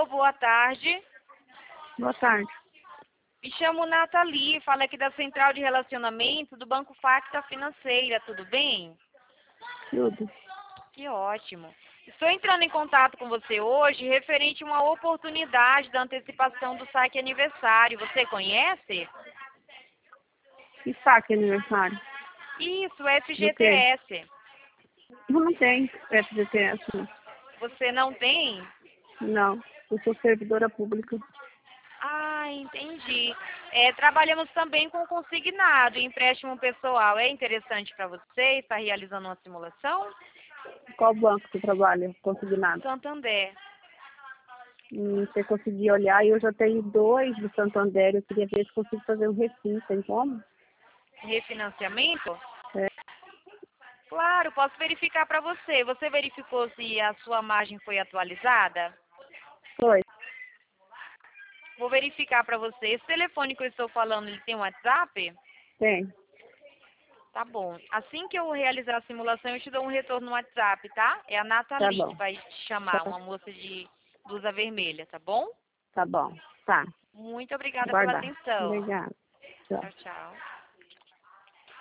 Alô, boa tarde. Boa tarde. Me chamo Nathalie, falo aqui da Central de Relacionamento do Banco Facta Financeira, tudo bem? Tudo. Que ótimo. Estou entrando em contato com você hoje referente a uma oportunidade da antecipação do saque aniversário. Você conhece? E saque aniversário? Isso, Do quê? FGTS. Eu não tenho FGTS, não. Você não tem? Não. Eu sou servidora pública. Ah, entendi. Trabalhamos também com consignado, empréstimo pessoal. É interessante para você estar realizando uma simulação? Qual banco você trabalha? Consignado. Santander. Você conseguir olhar, eu já tenho 2 do Santander. Eu queria ver se consigo fazer um refis, tem como? Refinanciamento? É. Claro, posso verificar para você. Você verificou se a sua margem foi atualizada? Foi. Vou verificar para você. Esse telefone que eu estou falando, ele tem um WhatsApp? Tem. Tá bom. Assim que eu realizar a simulação, eu te dou um retorno no WhatsApp, tá? É a Tá Nathalie que bom. vai te chamar, uma moça de blusa vermelha, tá bom? Tá bom. Tá. Muito obrigada pela Guardar. atenção. Obrigada. Tchau. Tchau, tchau.